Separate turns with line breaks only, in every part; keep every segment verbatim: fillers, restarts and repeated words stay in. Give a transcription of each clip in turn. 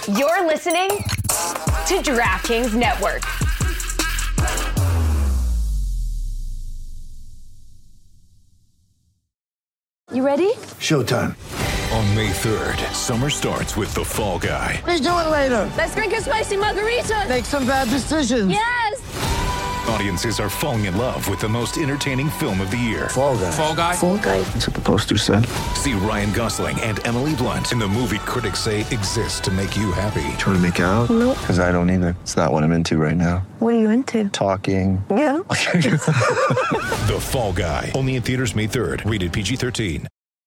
You're listening to DraftKings Network.
You ready?
Showtime.
On May third, summer starts with The Fall Guy.
Let's do it later.
Let's drink a spicy margarita.
Make some bad decisions.
Yes.
Audiences are falling in love with the most entertaining film of the year.
Fall Guy.
Fall Guy?
Fall Guy. That's what the poster said.
See Ryan Gosling and Emily Blunt in the movie critics say exists to make you happy.
Trying to make it out?
Nope.
Because I don't either. It's not what I'm into right now.
What are you into?
Talking.
Yeah.
The Fall Guy. Only in theaters May third. Rated P G thirteen.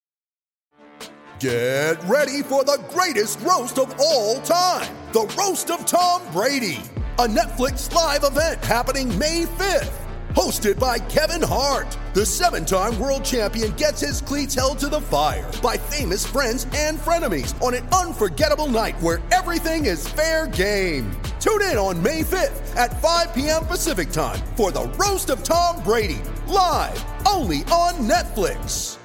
Get ready for the greatest roast of all time. The Roast of Tom Brady. A Netflix live event happening May fifth. Hosted by Kevin Hart. The seven-time world champion gets his cleats held to the fire by famous friends and frenemies on an unforgettable night where everything is fair game. Tune in on May fifth at five p.m. Pacific time for the Roast of Tom Brady. Live only on Netflix.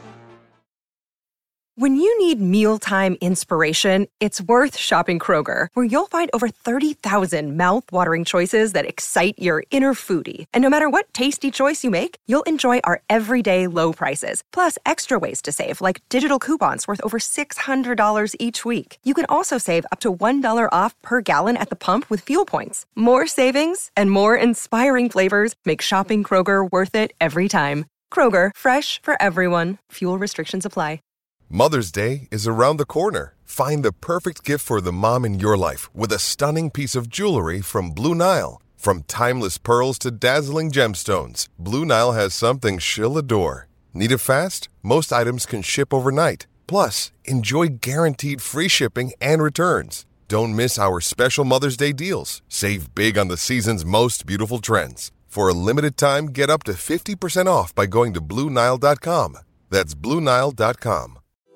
When you need mealtime inspiration, it's worth shopping Kroger, where you'll find over thirty thousand mouth-watering choices that excite your inner foodie. And no matter what tasty choice you make, you'll enjoy our everyday low prices, plus extra ways to save, like digital coupons worth over six hundred dollars each week. You can also save up to one dollar off per gallon at the pump with fuel points. More savings and more inspiring flavors make shopping Kroger worth it every time. Kroger, fresh for everyone. Fuel restrictions apply.
Mother's Day is around the corner. Find the perfect gift for the mom in your life with a stunning piece of jewelry from Blue Nile. From timeless pearls to dazzling gemstones, Blue Nile has something she'll adore. Need it fast? Most items can ship overnight. Plus, enjoy guaranteed free shipping and returns. Don't miss our special Mother's Day deals. Save big on the season's most beautiful trends. For a limited time, get up to fifty percent off by going to Blue Nile dot com. That's Blue Nile dot com.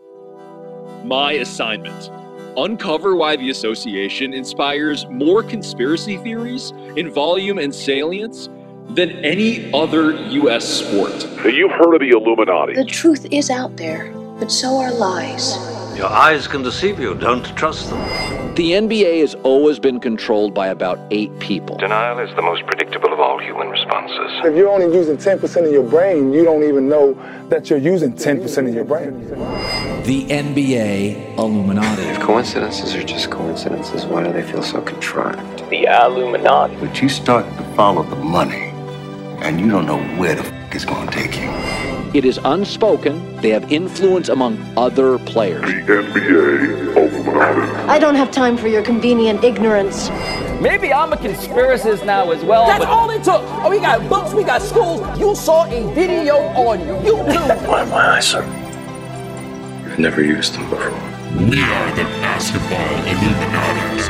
My assignment: uncover why the association inspires more conspiracy theories in volume and salience than any other U S sport.
You've heard of the Illuminati.
The truth is out there, but so are lies.
Your eyes can deceive you. Don't trust them.
The N B A has always been controlled by about eight people.
Denial is the most predictable of all human responses.
If you're only using ten percent of your brain, you don't even know that you're using ten percent of your brain.
The N B A Illuminati.
If coincidences are just coincidences, why do they feel so contrived?
The Illuminati.
But you start to follow the money, and you don't know where the f*** it's going to take you.
It is unspoken. They have influence among other players.
The N B A Illuminati.
I don't have time for your convenient ignorance.
Maybe I'm a conspiracist now as well.
That's but... all it took. Oh, we got books, we got schools. You saw a video on YouTube.
Why my eyes, sir? You've never used them before.
We are the Basketball Illuminati.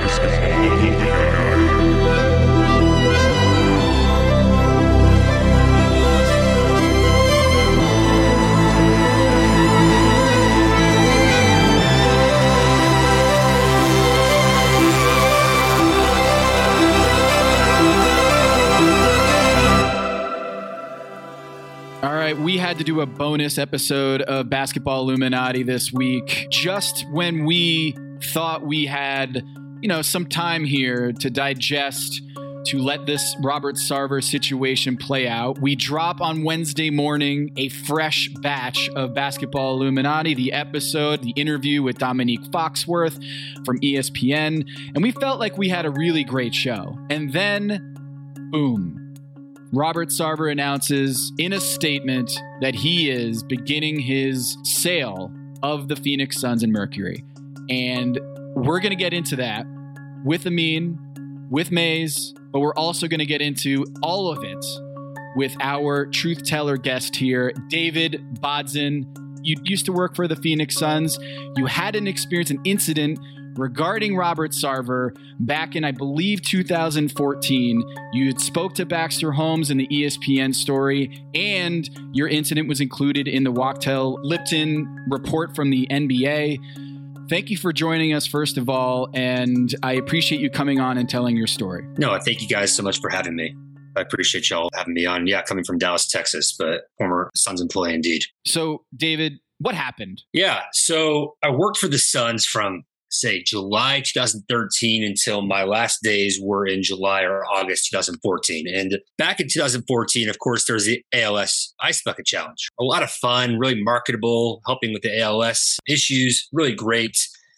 All right, we had to do a bonus episode of Basketball Illuminati this week, just when we thought we had, you know, some time here to digest, to let this Robert Sarver situation play out. We drop on Wednesday morning a fresh batch of Basketball Illuminati, the episode, the interview with Dominique Foxworth from E S P N, and we felt like we had a really great show. And then, boom. Robert Sarver announces in a statement that he is beginning his sale of the Phoenix Suns and Mercury. And we're going to get into that with Amin, with Maze, but we're also going to get into all of it with our truth teller guest here, David Bodzin. You used to work for the Phoenix Suns. You had an experience, an incident regarding Robert Sarver back in, I believe, two thousand fourteen. You had spoke to Baxter Holmes in the E S P N story, and your incident was included in the Wachtell Lipton report from the N B A. Thank you for joining us, first of all, and I appreciate you coming on and telling your story.
No, thank you guys so much for having me. I appreciate y'all having me on. Yeah, coming from Dallas, Texas, but former Suns employee indeed.
So, David, what happened?
Yeah, so I worked for the Suns from say July twenty thirteen until my last days were in July or August twenty fourteen. And back in two thousand fourteen, of course, there's the A L S Ice Bucket Challenge. A lot of fun, really marketable, helping with the A L S issues, really great.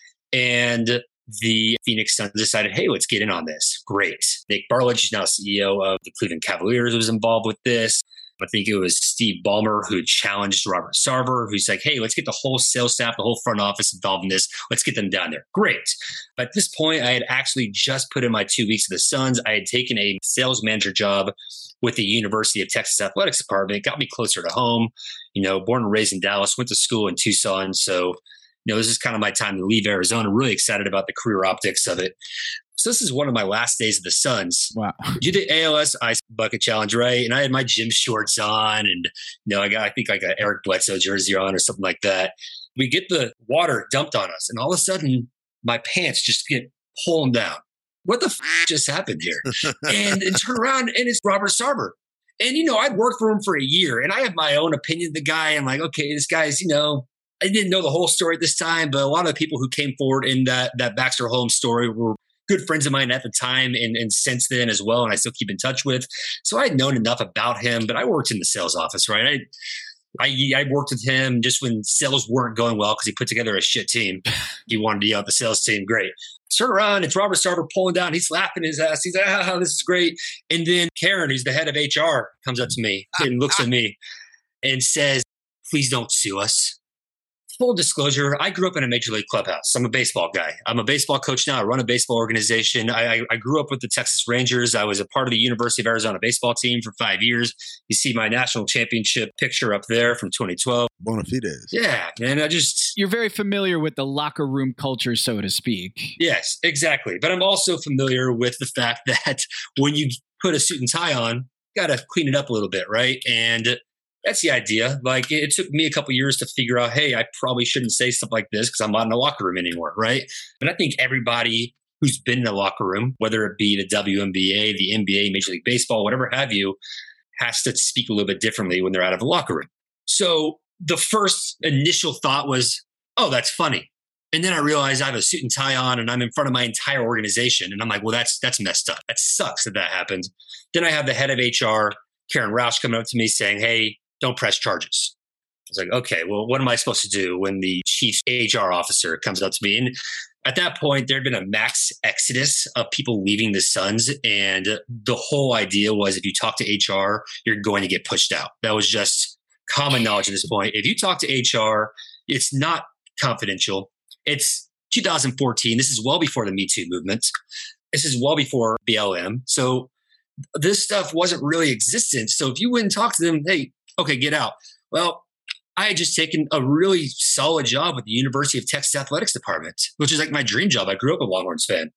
And the Phoenix Suns decided, hey, let's get in on this. Great. Nick Barlich is now C E O of the Cleveland Cavaliers, was involved with this. I think it was Steve Ballmer who challenged Robert Sarver, who's like, hey, let's get the whole sales staff, the whole front office involved in this. Let's get them down there. Great. But at this point, I had actually just put in my two weeks of the Suns. I had taken a sales manager job with the University of Texas Athletics Department. It got me closer to home. You know, born and raised in Dallas, went to school in Tucson. So, you know, this is kind of my time to leave Arizona. Really excited about the career optics of it. So this is one of my last days of the Suns.
Wow.
You did A L S Ice Bucket Challenge, right? And I had my gym shorts on and, you know, I got, I think like an Eric Bledsoe jersey on or something like that. We get the water dumped on us and all of a sudden my pants just get pulled down. What the f- just happened here? and, and turn around and it's Robert Sarver. And, you know, I'd worked for him for a year and I have my own opinion of the guy. I'm like, okay, this guy's, you know, I didn't know the whole story at this time, but a lot of the people who came forward in that, that Baxter Holmes story were good friends of mine at the time and, and since then as well, and I still keep in touch with. So I had known enough about him, but I worked in the sales office, right? I I, I worked with him just when sales weren't going well because he put together a shit team. He wanted to yell at the sales team. Great. Turn around, it's Robert Sarver pulling down. He's laughing his ass. He's like, ah, this is great. And then Karen, who's the head of H R, comes up to me and looks at me and says, please don't sue us. Full disclosure, I grew up in a major league clubhouse. I'm a baseball guy. I'm a baseball coach now. I run a baseball organization. I, I, I grew up with the Texas Rangers. I was a part of the University of Arizona baseball team for five years. You see my national championship picture up there from twenty twelve.
Bona fides.
Yeah, and I just...
You're very familiar with the locker room culture, so to speak.
Yes, exactly. But I'm also familiar with the fact that when you put a suit and tie on, you got to clean it up a little bit, right? And that's the idea. Like it took me a couple years to figure out, hey, I probably shouldn't say stuff like this because I'm not in the locker room anymore, right? But I think everybody who's been in the locker room, whether it be the W N B A, the N B A, Major League Baseball, whatever have you, has to speak a little bit differently when they're out of the locker room. So the first initial thought was, oh, that's funny. And then I realized I have a suit and tie on and I'm in front of my entire organization. And I'm like, well, that's that's messed up. That sucks that that happened. Then I have the head of H R, Karen Roush, coming up to me saying, hey, don't press charges. I was like, okay, well, what am I supposed to do when the chief H R officer comes up to me? And at that point, there had been a max exodus of people leaving the Suns. And the whole idea was if you talk to H R, you're going to get pushed out. That was just common knowledge at this point. If you talk to H R, it's not confidential. It's two thousand fourteen. This is well before the Me Too movement. This is well before B L M. So this stuff wasn't really existent. So if you wouldn't talk to them, hey, okay, get out. Well, I had just taken a really solid job with the University of Texas Athletics Department, which is like my dream job. I grew up a Longhorns fan.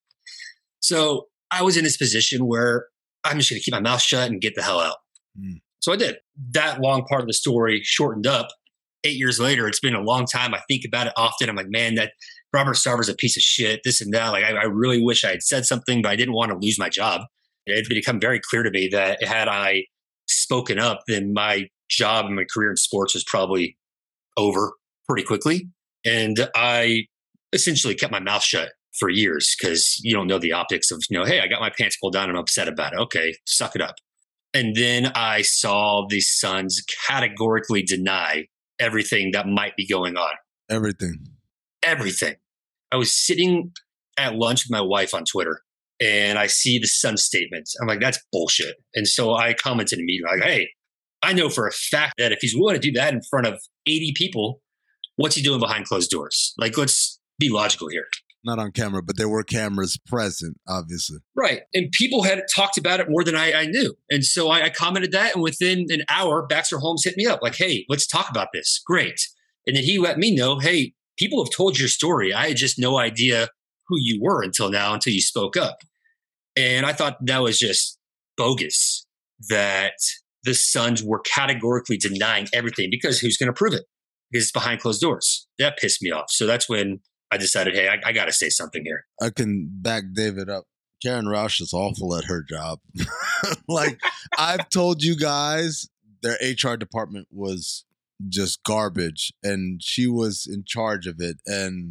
So I was in this position where I'm just going to keep my mouth shut and get the hell out. Mm. So I did. That long part of the story shortened up. Eight years later, it's been a long time. I think about it often. I'm like, man, that Robert Sarver's a piece of shit, this and that. Like, I, I really wish I had said something, but I didn't want to lose my job. It had become very clear to me that had I spoken up, then my job and my career in sports was probably over pretty quickly. And I essentially kept my mouth shut for years because you don't know the optics of, you know, hey, I got my pants pulled down and I'm upset about it. Okay, suck it up. And then I saw the Suns categorically deny everything that might be going on.
Everything.
Everything. I was sitting at lunch with my wife on Twitter and I see the Suns statement. I'm like, that's bullshit. And so I commented immediately like, hey, I know for a fact that if he's willing to do that in front of eighty people, what's he doing behind closed doors? Like, let's be logical here.
Not on camera, but there were cameras present, obviously.
Right. And people had talked about it more than I, I knew. And so I, I commented that. And within an hour, Baxter Holmes hit me up like, hey, let's talk about this. Great. And then he let me know, hey, people have told your story. I had just no idea who you were until now, until you spoke up. And I thought that was just bogus that the Suns were categorically denying everything because who's going to prove it? Because it's behind closed doors. That pissed me off. So that's when I decided, hey, I, I got to say something here.
I can back David up. Karen Roush is awful at her job. Like, I've told you guys, their H R department was just garbage, and she was in charge of it. And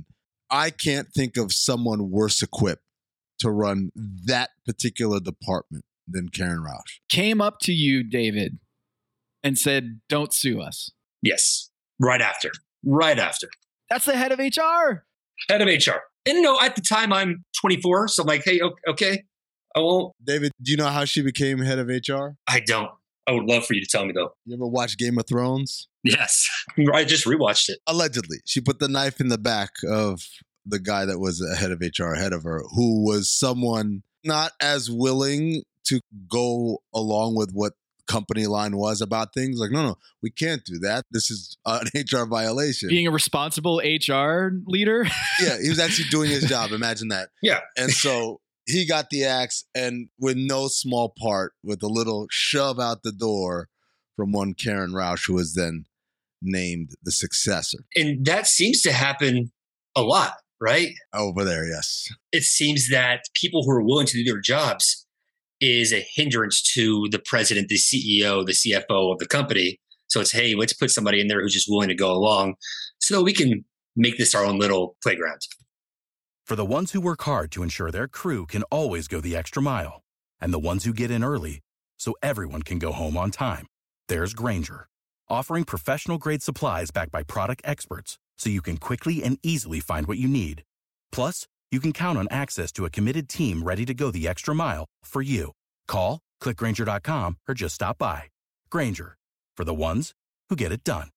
I can't think of someone worse equipped to run that particular department than Karen Roush.
Came up to you, David, and said, don't sue us.
Yes. Right after. Right after.
That's the head of H R.
Head of H R. And no, at the time I'm twenty-four. So I'm like, hey, okay, I won't.
David, do you know how she became head of H R?
I don't. I would love for you to tell me, though.
You ever watch Game of Thrones?
Yes. I just rewatched it.
Allegedly. She put the knife in the back of the guy that was a head of H R ahead of her, who was someone not as willing to go along with what company line was about things. Like, no, no, we can't do that. This is an H R violation.
Being a responsible H R leader?
Yeah, he was actually doing his job. Imagine that.
Yeah.
And so he got the axe, and with no small part, with a little shove out the door from one Karen Roush, who was then named the successor.
And that seems to happen a lot, right?
Over there, yes.
It seems that people who are willing to do their jobs is a hindrance to the president, the C E O, the C F O of the company. So it's, hey, let's put somebody in there who's just willing to go along so we can make this our own little playground.
For the ones who work hard to ensure their crew can always go the extra mile, and the ones who get in early so everyone can go home on time, there's Grainger, offering professional-grade supplies backed by product experts so you can quickly and easily find what you need. Plus, you can count on access to a committed team ready to go the extra mile for you. Call, click Grainger dot com, or just stop by. Grainger, for the ones who get it done.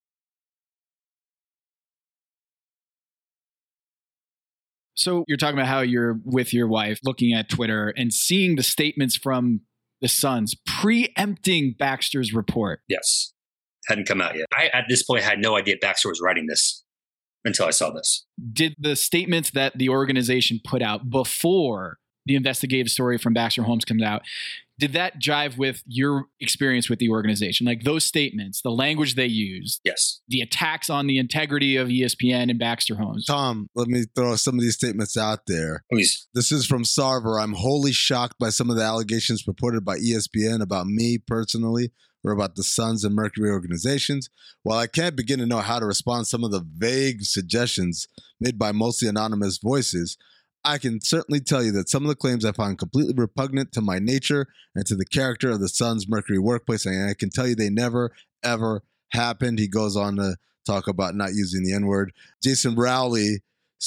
So you're talking about how you're with your wife, looking at Twitter and seeing the statements from the Suns preempting Baxter's report.
Yes. Hadn't come out yet. I, at this point, had no idea Baxter was writing this until I saw this.
Did the statements that the organization put out before the investigative story from Baxter Holmes comes out, did that jive with your experience with the organization? Like those statements, the language they used,
yes,
the attacks on the integrity of E S P N and Baxter Holmes.
Tom, let me throw some of these statements out there.
Please.
This is from Sarver. I'm wholly shocked by some of the allegations purported by E S P N about me personally or about the Suns and Mercury organizations. While I can't begin to know how to respond to some of the vague suggestions made by mostly anonymous voices, I can certainly tell you that some of the claims I find completely repugnant to my nature and to the character of the Suns Mercury workplace, and I can tell you they never, ever happened. He goes on to talk about not using the N-word. Jason Rowley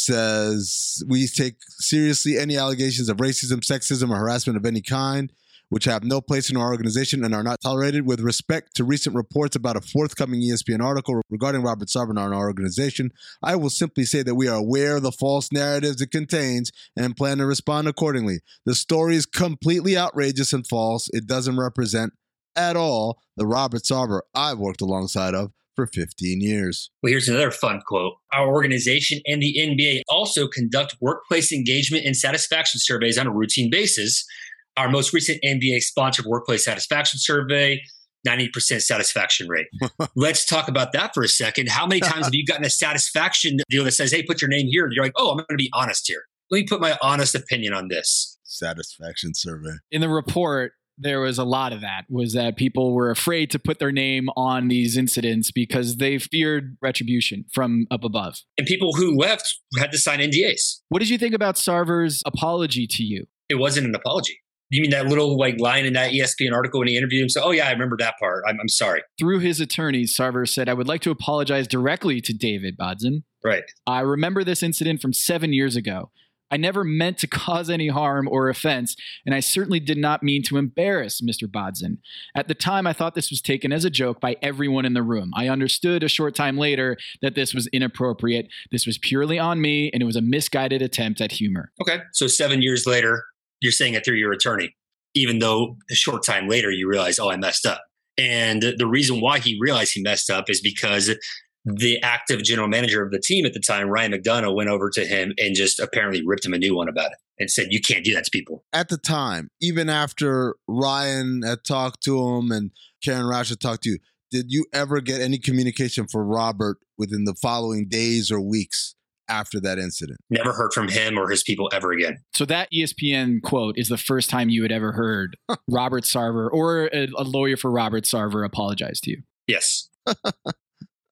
says, we take seriously any allegations of racism, sexism, or harassment of any kind, which have no place in our organization and are not tolerated. With respect to recent reports about a forthcoming E S P N article regarding Robert Sarver and our organization, I will simply say that we are aware of the false narratives it contains and plan to respond accordingly. The story is completely outrageous and false. It doesn't represent at all the Robert Sarver I've worked alongside of for fifteen years.
Well, here's another fun quote. Our organization and the N B A also conduct workplace engagement and satisfaction surveys on a routine basis. Our most recent N B A-sponsored workplace satisfaction survey, ninety percent satisfaction rate. Let's talk about that for a second. How many times have you gotten a satisfaction deal that says, hey, put your name here? You're like, oh, I'm going to be honest here. Let me put my honest opinion on this.
Satisfaction survey.
In the report, there was a lot of that, was that people were afraid to put their name on these incidents because they feared retribution from up above.
And people who left had to sign N D As.
What did you think about Sarver's apology to you?
It wasn't an apology. You mean that little like line in that E S P N article when he interviewed him? So, oh yeah, I remember that part. I'm, I'm sorry.
Through his attorneys, Sarver said, I would like to apologize directly to David Bodzin.
Right.
I remember this incident from seven years ago. I never meant to cause any harm or offense, and I certainly did not mean to embarrass Mister Bodzin. At the time, I thought this was taken as a joke by everyone in the room. I understood a short time later that this was inappropriate. This was purely on me, and it was a misguided attempt at humor.
Okay. So seven years later, you're saying it through your attorney, even though a short time later you realize, oh, I messed up. And the reason why he realized he messed up is because the active general manager of the team at the time, Ryan McDonough, went over to him and just apparently ripped him a new one about it and said, you can't do that to people.
At the time, even after Ryan had talked to him and Karen Roush had talked to you, did you ever get any communication for Robert within the following days or weeks after that incident?
Never heard from him or his people ever again.
So that E S P N quote is the first time you had ever heard Robert Sarver or a, a lawyer for Robert Sarver apologize to you.
Yes.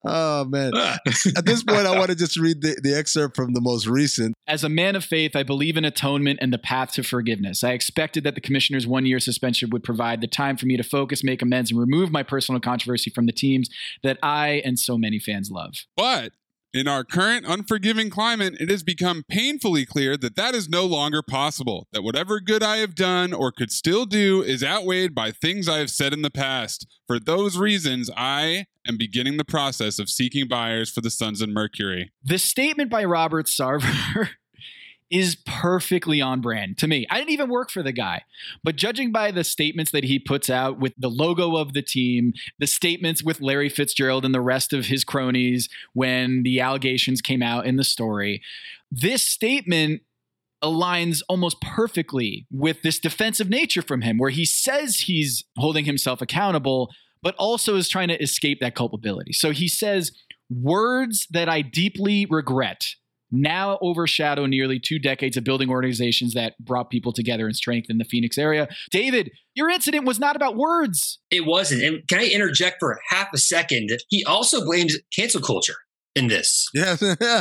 Oh, man. At this point, I want to just read the, the excerpt from the most recent.
As a man of faith, I believe in atonement and the path to forgiveness. I expected that the commissioner's one-year suspension would provide the time for me to focus, make amends, and remove my personal controversy from the teams that I and so many fans love.
But in our current unforgiving climate, it has become painfully clear that that is no longer possible, that whatever good I have done or could still do is outweighed by things I have said in the past. For those reasons, I am beginning the process of seeking buyers for the Suns and Mercury.
The statement by Robert Sarver is perfectly on brand to me. I didn't even work for the guy, but judging by the statements that he puts out with the logo of the team, the statements with Larry Fitzgerald and the rest of his cronies when the allegations came out in the story, this statement aligns almost perfectly with this defensive nature from him, where he says he's holding himself accountable, but also is trying to escape that culpability. So he says, words that I deeply regret now overshadow nearly two decades of building organizations that brought people together and strengthened the Phoenix area. David, your incident was not about words.
It wasn't. And can I interject for half a second? He also blames cancel culture in this.
Yeah.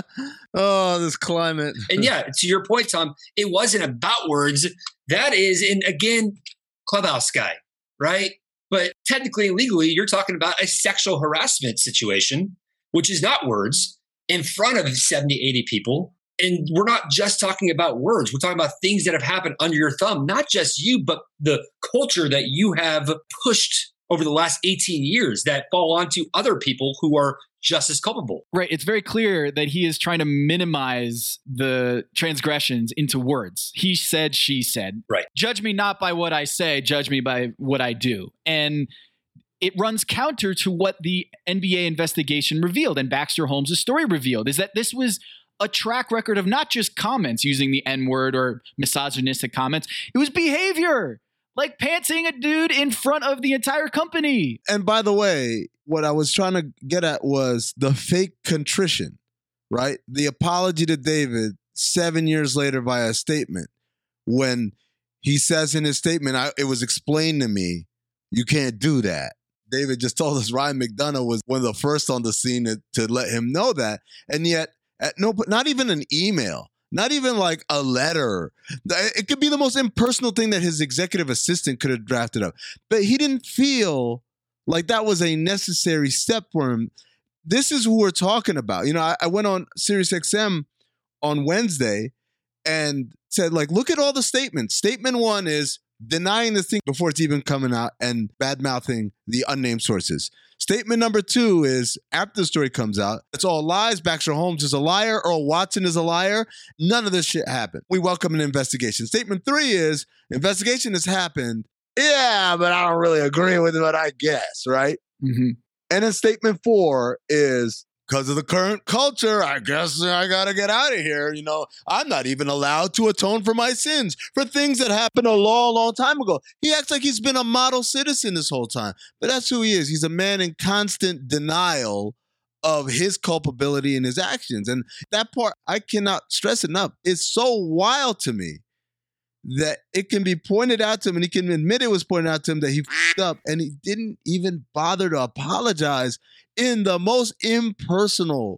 Oh, this climate.
And yeah, to your point, Tom, it wasn't about words. That is, and again, clubhouse guy, right? But technically and legally, you're talking about a sexual harassment situation, which is not words, in front of seventy, eighty people. And we're not just talking about words. We're talking about things that have happened under your thumb, not just you, but the culture that you have pushed over the last eighteen years that fall onto other people who are just as culpable.
Right. It's very clear that he is trying to minimize the transgressions into words. He said, she said.
Right.
Judge me not by what I say, judge me by what I do. And it runs counter to what the N B A investigation revealed and Baxter Holmes' story revealed, is that this was a track record of not just comments using the N-word or misogynistic comments. It was behavior, like pantsing a dude in front of the entire company.
And by the way, what I was trying to get at was the fake contrition, right? The apology to David seven years later via a statement, when he says in his statement, I, it was explained to me, you can't do that. David just told us Ryan McDonough was one of the first on the scene to, to let him know that. And yet, at no, not even an email, not even like a letter. It could be the most impersonal thing that his executive assistant could have drafted up. But he didn't feel like that was a necessary step for him. This is who we're talking about. You know, I, I went on Sirius X M on Wednesday and said, like, look at all the statements. Statement one is denying this thing before it's even coming out and bad-mouthing the unnamed sources. Statement number two is, after the story comes out, it's all lies. Baxter Holmes is a liar. Earl Watson is a liar. None of this shit happened. We welcome an investigation. Statement three is, investigation has happened. Yeah, but I don't really agree with it, but I guess, right?
Mm-hmm.
And then statement four is, because of the current culture, I guess I got to get out of here. You know, I'm not even allowed to atone for my sins for things that happened a long, long time ago. He acts like he's been a model citizen this whole time. But that's who he is. He's a man in constant denial of his culpability and his actions. And that part, I cannot stress enough. It's so wild to me that it can be pointed out to him and he can admit it was pointed out to him that he f***ed up and he didn't even bother to apologize in the most impersonal,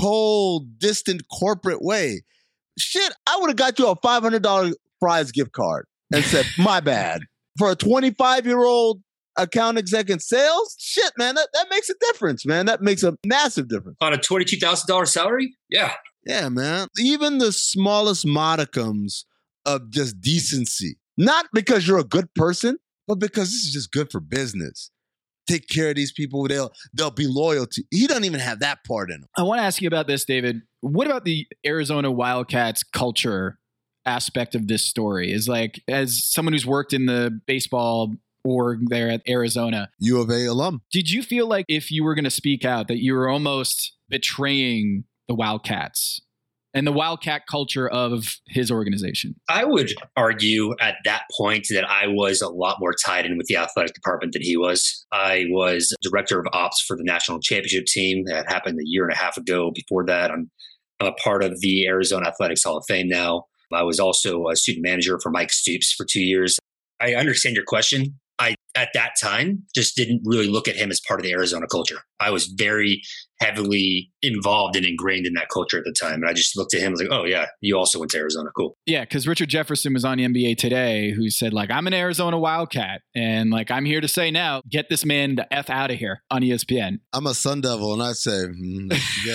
cold, distant corporate way. Shit, I would have got you a five hundred dollars Fry's gift card and said, my bad. For a twenty-five-year-old account exec in sales, shit, man, that, that makes a difference, man. That makes a massive difference.
On a twenty-two thousand dollars salary? Yeah.
Yeah, man. Even the smallest modicums of just decency. Not because you're a good person, but because this is just good for business. Take care of these people. They'll they'll be loyal to. He doesn't even have that part in him.
I want to ask you about this, David. What about the Arizona Wildcats culture aspect of this story? Is like, as someone who's worked in the baseball org there at Arizona,
U of A alum,
did you feel like if you were going to speak out that you were almost betraying the Wildcats and the Wildcat culture of his organization?
I would argue at that point that I was a lot more tied in with the athletic department than he was. I was director of ops for the national championship team. That happened a year and a half ago. Before that, I'm, I'm a part of the Arizona Athletics Hall of Fame now. I was also a student manager for Mike Stoops for two years. I understand your question. I, at that time, just didn't really look at him as part of the Arizona culture. I was very heavily involved and ingrained in that culture at the time. And I just looked at him and was like, oh, yeah, you also went to Arizona. Cool.
Yeah, because Richard Jefferson was on the N B A Today who said, like, I'm an Arizona Wildcat. And, like, I'm here to say now, get this man the F out of here on E S P N.
I'm a Sun Devil, and I say, mm,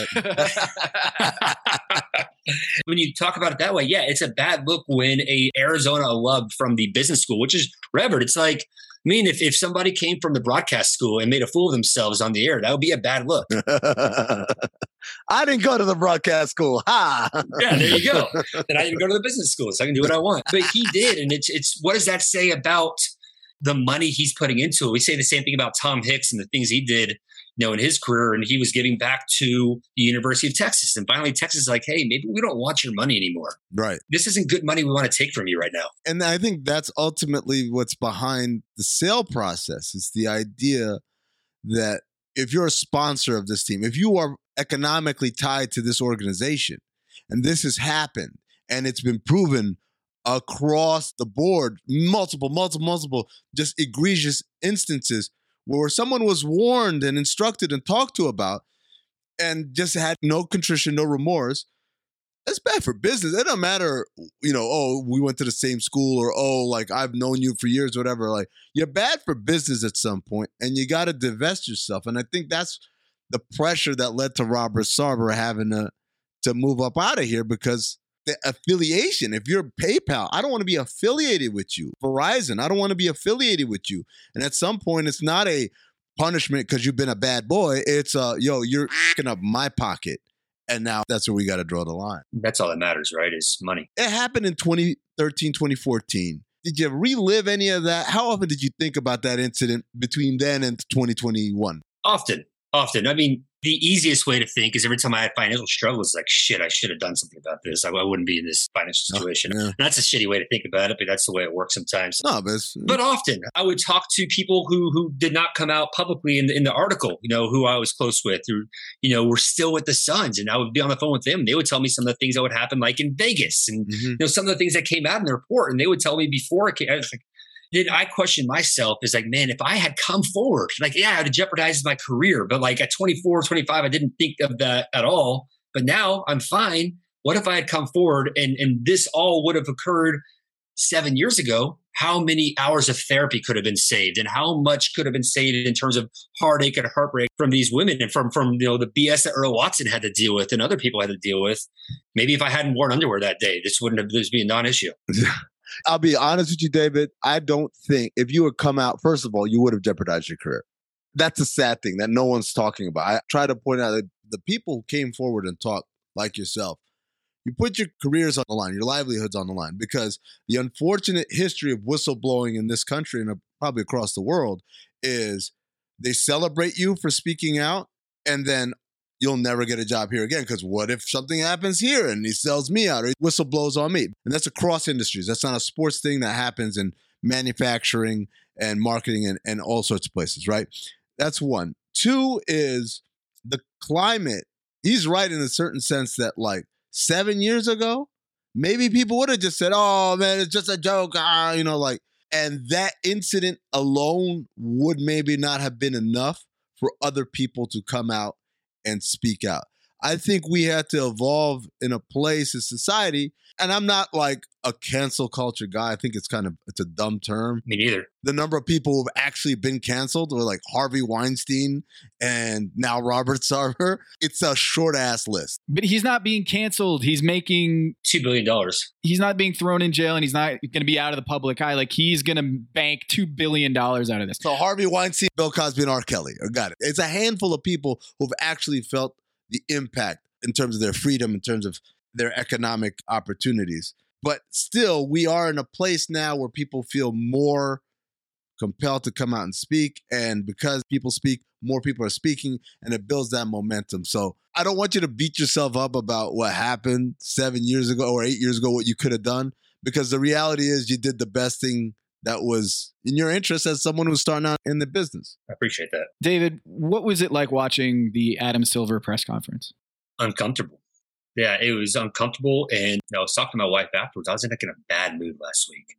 when you talk about it that way, yeah, it's a bad look when a Arizona alum from the business school, which is Revert, it's like, I mean, if, if somebody came from the broadcast school and made a fool of themselves on the air, that would be a bad look.
I didn't go to the broadcast school. Ha!
Yeah, there you go. And I didn't go to the business school, so I can do what I want. But he did. And it's it's what does that say about the money he's putting into it? We say the same thing about Tom Hicks and the things he did, you know, in his career, and he was giving back to the University of Texas. And finally, Texas is like, hey, maybe we don't want your money anymore.
Right.
This isn't good money we want to take from you right now.
And I think that's ultimately what's behind the sale process. It's the idea that if you're a sponsor of this team, if you are economically tied to this organization, and this has happened, and it's been proven across the board, multiple, multiple, multiple, just egregious instances where someone was warned and instructed and talked to about and just had no contrition, no remorse, that's bad for business. It doesn't matter, you know, oh, we went to the same school, or, oh, like, I've known you for years, whatever. Like, you're bad for business at some point, and you got to divest yourself. And I think that's the pressure that led to Robert Sarver having to, to move up out of here, because the affiliation, if you're PayPal, I don't want to be affiliated with you. Verizon, I don't want to be affiliated with you. And at some point, it's not a punishment because you've been a bad boy. It's, uh, yo, you're f***ing up my pocket. And now that's where we got to draw the line.
That's all that matters, right, is money.
It happened in twenty thirteen, twenty fourteen. Did you relive any of that? How often did you think about that incident between then and twenty twenty-one?
Often, often. I mean, the easiest way to think is every time I had financial struggles, like, shit, I should have done something about this. I, I wouldn't be in this financial situation.
Oh, yeah.
That's a shitty way to think about it, but that's the way it works sometimes.
No, but, it's,
but often I would talk to people who who did not come out publicly in the, in the article, you know, who I was close with, who, you know, were still with the Suns. And I would be on the phone with them. They would tell me some of the things that would happen, like in Vegas, and, mm-hmm. you know, some of the things that came out in the report. And they would tell me before it came, I was like, then I questioned myself is like, man, if I had come forward, like, yeah, I would have jeopardized my career. But like at twenty-four, twenty-five, I didn't think of that at all. But now I'm fine. What if I had come forward and, and this all would have occurred seven years ago? How many hours of therapy could have been saved, and how much could have been saved in terms of heartache and heartbreak from these women and from, from, you know, the B S that Earl Watson had to deal with and other people had to deal with? Maybe if I hadn't worn underwear that day, this wouldn't have, this would be a non-issue.
I'll be honest with you, David. I don't think if you had come out, first of all, you would have jeopardized your career. That's a sad thing that no one's talking about. I try to point out that the people who came forward and talked, like yourself, you put your careers on the line, your livelihoods on the line, because the unfortunate history of whistleblowing in this country and probably across the world is they celebrate you for speaking out, and then you'll never get a job here again, because what if something happens here and he sells me out or he whistleblowers on me? And that's across industries. That's not a sports thing. That happens in manufacturing and marketing and, and all sorts of places, right? That's one. Two is the climate. He's right in a certain sense that, like, seven years ago, maybe people would have just said, oh, man, it's just a joke, ah, you know, like, and that incident alone would maybe not have been enough for other people to come out and speak out. I think we had to evolve in a place in society, and I'm not like a cancel culture guy. I think it's kind of, it's a dumb term.
Me neither.
The number of people who've actually been canceled were like Harvey Weinstein and now Robert Sarver. It's a short ass list.
But he's not being canceled. He's making
two billion dollars.
He's not being thrown in jail, and he's not going to be out of the public eye. Like, he's going to bank two billion dollars out of this.
So Harvey Weinstein, Bill Cosby, and R. Kelly. I got it. It's a handful of people who've actually felt the impact in terms of their freedom, in terms of their economic opportunities. But still, we are in a place now where people feel more compelled to come out and speak. And because people speak, more people are speaking, and it builds that momentum. So I don't want you to beat yourself up about what happened seven years ago or eight years ago, what you could have done, because the reality is you did the best thing that was in your interest as someone who's starting out in the business.
I appreciate that.
David, what was it like watching the Adam Silver press conference?
Uncomfortable. Yeah, it was uncomfortable. And you know, I was talking to my wife afterwards. I was in like in a bad mood last week.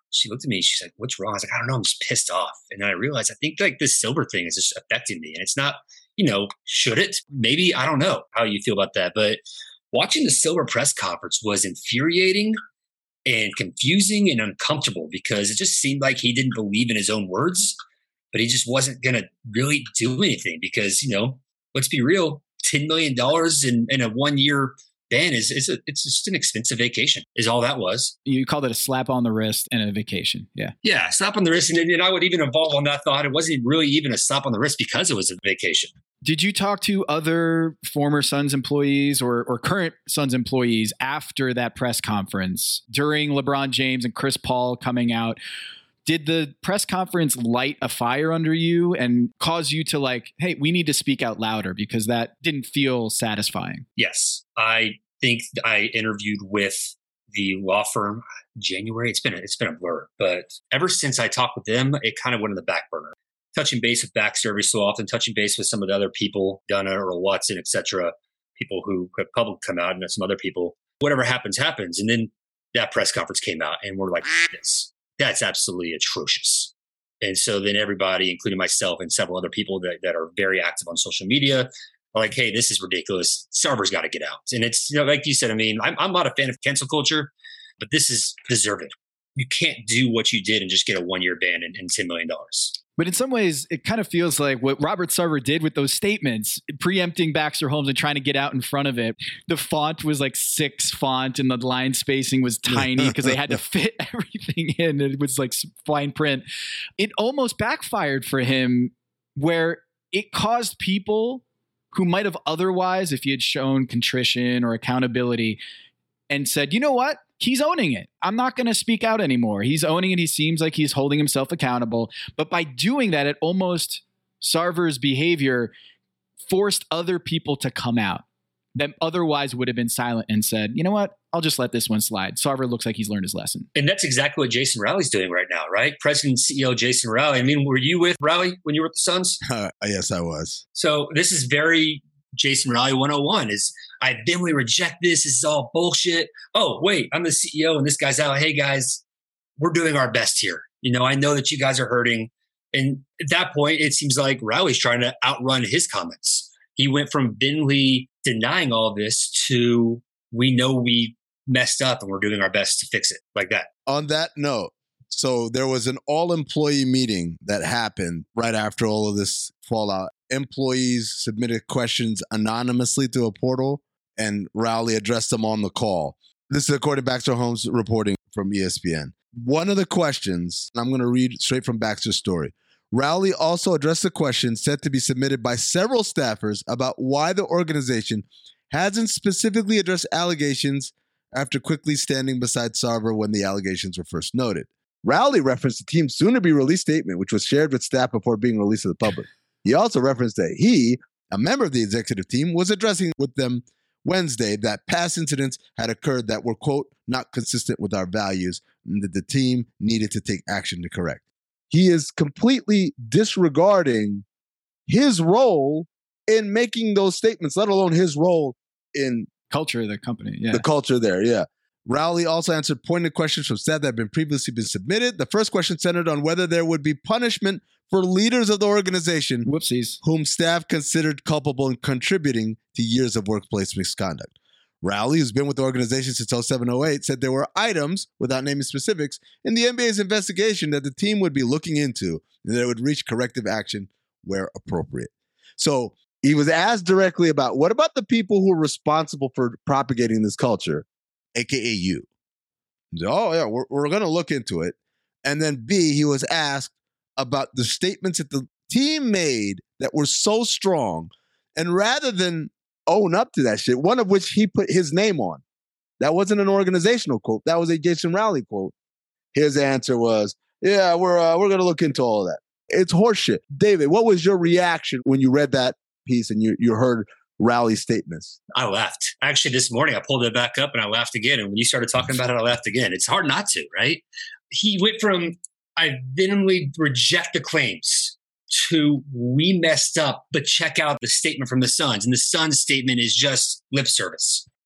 she looked at me. She's like, what's wrong? I was like, I don't know. I'm just pissed off. And then I realized, I think like this Silver thing is just affecting me. And it's not, you know, should it? Maybe, I don't know how you feel about that. But watching the Silver press conference was infuriating and confusing and uncomfortable because it just seemed like he didn't believe in his own words, but he just wasn't going to really do anything because, you know, let's be real, ten million dollars in, in a one year ban is, is a, it's just an expensive vacation is all that was.
You called it a slap on the wrist and a vacation. Yeah.
Yeah. Slap on the wrist. And, and I would even evolve on that thought. It wasn't really even a slap on the wrist because it was a vacation.
Did you talk to other former Suns employees or, or current Suns employees after that press conference during LeBron James and Chris Paul coming out? Did the press conference light a fire under you and cause you to like, hey, we need to speak out louder because that didn't feel satisfying?
Yes. I think I interviewed with the law firm January. It's been a, it's been a blur, but ever since I talked with them, it kind of went on the back burner. Touching base with Baxter every so often, touching base with some of the other people, Dunna or Watson, et cetera, people who have public come out and some other people. Whatever happens, happens. And then that press conference came out and we're like, this, that's absolutely atrocious. And so then everybody, including myself and several other people that, that are very active on social media, are like, hey, this is ridiculous. Sarver's got to get out. And it's, you know, like you said, I mean, I'm, I'm not a fan of cancel culture, but this is deserved. You can't do what you did and just get a one-year ban and, and ten million dollars.
But in some ways, it kind of feels like what Robert Sarver did with those statements, preempting Baxter Holmes and trying to get out in front of it. The font was like six font and the line spacing was tiny because they had to fit everything in. It was like fine print. It almost backfired for him where it caused people who might have otherwise, if he had shown contrition or accountability and said, you know what? He's owning it. I'm not going to speak out anymore. He's owning it. He seems like he's holding himself accountable. But by doing that, it almost, Sarver's behavior forced other people to come out that otherwise would have been silent and said, you know what? I'll just let this one slide. Sarver looks like he's learned his lesson.
And that's exactly what Jason Rowley's doing right now, right? President and C E O Jason Rowley. I mean, were you with Rowley when you were at the Suns?
Uh, yes, I was.
So this is very Jason Rowley one oh one is, I vehemently reject this. This is all bullshit. Oh, wait, I'm the C E O and this guy's out. Hey, guys, we're doing our best here. You know, I know that you guys are hurting. And at that point, it seems like Rowley's trying to outrun his comments. He went from vehemently denying all of this to we know we messed up and we're doing our best to fix it like that.
On that note, so there was an all-employee meeting that happened right after all of this fallout. Employees submitted questions anonymously through a portal, and Rowley addressed them on the call. This is according to Baxter Holmes reporting from E S P N. One of the questions, and I'm going to read straight from Baxter's story. Rowley also addressed the question said to be submitted by several staffers about why the organization hasn't specifically addressed allegations after quickly standing beside Sarver when the allegations were first noted. Rowley referenced the team's soon-to-be-released statement, which was shared with staff before being released to the public. He also referenced that he, a member of the executive team, was addressing with them Wednesday that past incidents had occurred that were, quote, not consistent with our values and that the team needed to take action to correct. He is completely disregarding his role in making those statements, let alone his role in
culture of the company. Yeah.
The culture there, yeah. Rowley also answered pointed questions from staff that had been previously been submitted. The first question centered on whether there would be punishment for leaders of the organization,
whoopsies,
whom staff considered culpable in contributing to years of workplace misconduct. Rowley, who's been with the organization since oh seven oh eight, said there were items, without naming specifics, in the N B A's investigation that the team would be looking into and that it would reach corrective action where appropriate. So he was asked directly about, what about the people who are responsible for propagating this culture, a k a you? Said, oh, yeah, we're, we're going to look into it. And then B, he was asked about the statements that the team made that were so strong. And rather than own up to that shit, one of which he put his name on, that wasn't an organizational quote. That was a Jason Rowley quote. His answer was, yeah, we're uh, we're going to look into all of that. It's horseshit. David, what was your reaction when you read that piece and you, you heard Rowley's statements?
I laughed. Actually, this morning I pulled it back up and I laughed again. And when you started talking about it, I laughed again. It's hard not to, right? He went from, I vehemently reject the claims, to we messed up, but check out the statement from the Suns. And the Suns statement is just lip service.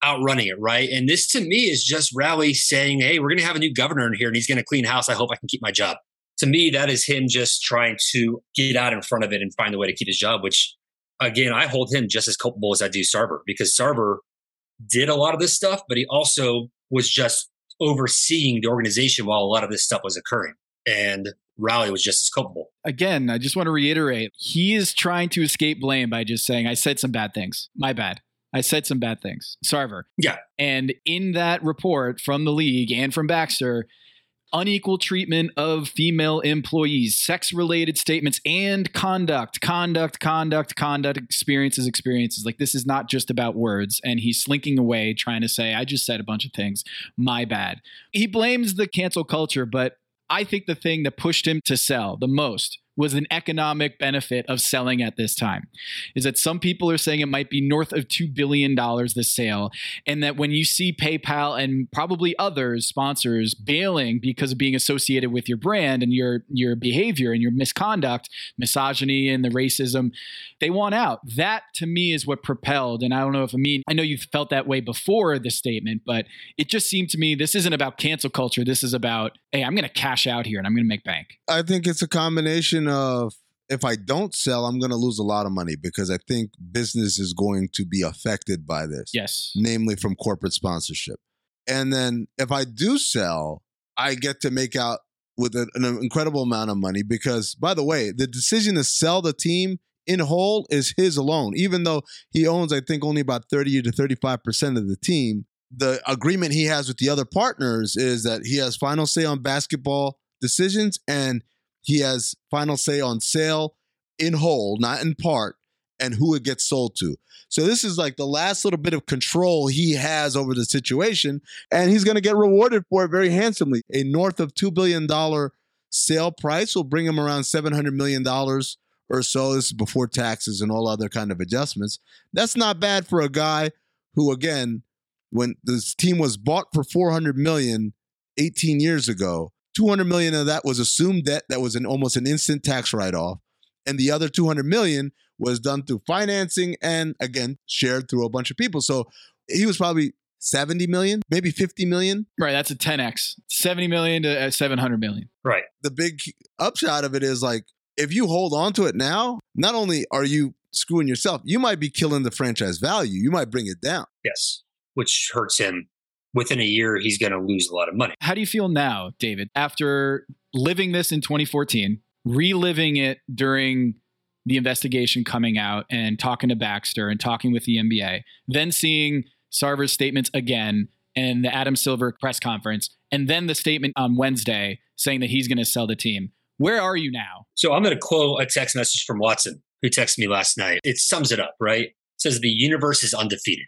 outrunning it, right? And this to me is just Rowley saying, hey, we're going to have a new governor in here and he's going to clean house. I hope I can keep my job. To me, that is him just trying to get out in front of it and find a way to keep his job, which, again, I hold him just as culpable as I do Sarver, because Sarver did a lot of this stuff, but he also was just overseeing the organization while a lot of this stuff was occurring. And Rowley was just as culpable.
Again, I just want to reiterate, he is trying to escape blame by just saying, I said some bad things. My bad. I said some bad things. Sarver.
Yeah.
And in that report from the league and from Baxter, unequal treatment of female employees, sex-related statements, and conduct, conduct, conduct, conduct, experiences, experiences. Like, this is not just about words. And he's slinking away trying to say, I just said a bunch of things. My bad. He blames the cancel culture, but I think the thing that pushed him to sell the most was an economic benefit of selling at this time, is that some people are saying it might be north of two billion dollars this sale. And that when you see PayPal and probably others, sponsors, bailing because of being associated with your brand and your, your behavior and your misconduct, misogyny and the racism, they want out. That to me is what propelled. And I don't know if, I mean, I know you felt that way before this statement, but it just seemed to me this isn't about cancel culture. This is about, hey, I'm going to cash out here and I'm going to make bank.
I think it's a combination of, if I don't sell, I'm going to lose a lot of money because I think business is going to be affected by this.
Yes.
Namely from corporate sponsorship. And then if I do sell, I get to make out with an incredible amount of money because, by the way, the decision to sell the team in whole is his alone. Even though he owns, I think, only about thirty to thirty-five percent of the team, the agreement he has with the other partners is that he has final say on basketball decisions and he has final say on sale in whole, not in part, and who it gets sold to. So this is like the last little bit of control he has over the situation, and he's going to get rewarded for it very handsomely. A north of two billion dollars sale price will bring him around seven hundred million dollars or so. This is before taxes and all other kind of adjustments. That's not bad for a guy who, again, when this team was bought for four hundred million dollars eighteen years ago, two hundred million dollars of that was assumed debt that was an almost an instant tax write-off. And the other two hundred million dollars was done through financing and, again, shared through a bunch of people. So he was probably seventy million dollars, maybe fifty million dollars.
Right, that's a ten X. seventy million dollars to seven hundred million
Right.
dollars.
The big upshot of it is, like, if you hold on to it now, not only are you screwing yourself, you might be killing the franchise value. You might bring it down.
Yes, which hurts him. Within a year, he's going to lose a lot of money.
How do you feel now, David, after living this in twenty fourteen, reliving it during the investigation coming out and talking to Baxter and talking with the N B A, then seeing Sarver's statements again and the Adam Silver press conference, and then the statement on Wednesday saying that he's going to sell the team? Where are you now?
So I'm going to quote a text message from Watson, who texted me last night. It sums it up, right? Says the universe is undefeated.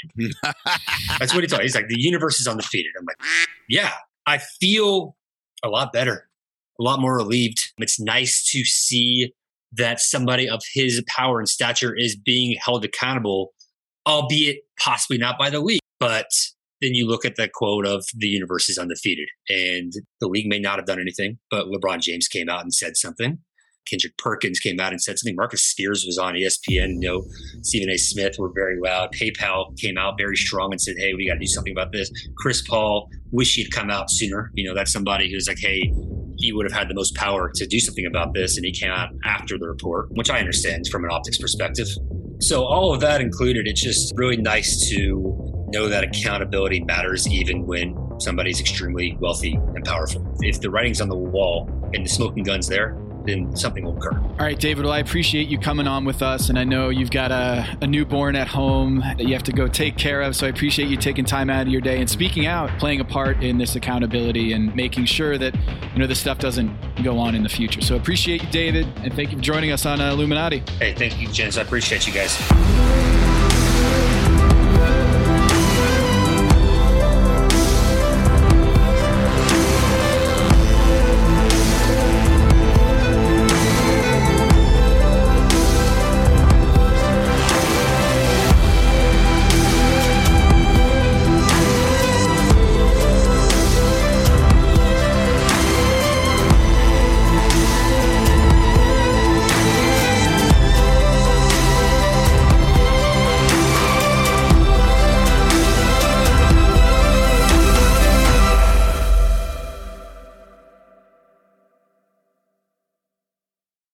That's what he told me. He's like, the universe is undefeated. I'm like, yeah, I feel a lot better, a lot more relieved. It's nice to see that somebody of his power and stature is being held accountable, albeit possibly not by the league. But then you look at the quote of the universe is undefeated, and the league may not have done anything, but LeBron James came out and said something. Kendrick Perkins came out and said something. Marcus Spears was on E S P N. You know, Stephen A. Smith were very loud. PayPal came out very strong and said, hey, we got to do something about this. Chris Paul, wish he'd come out sooner. You know, that's somebody who's like, hey, he would have had the most power to do something about this. And he came out after the report, which I understand from an optics perspective. So all of that included, it's just really nice to know that accountability matters even when somebody's extremely wealthy and powerful. If the writing's on the wall and the smoking gun's there, then something will occur.
All right, David, well, I appreciate you coming on with us. And I know you've got a, a newborn at home that you have to go take care of. So I appreciate you taking time out of your day and speaking out, playing a part in this accountability and making sure that, you know, this stuff doesn't go on in the future. So appreciate you, David. And thank you for joining us on uh, Illuminati.
Hey, thank you, Jens. I appreciate you guys.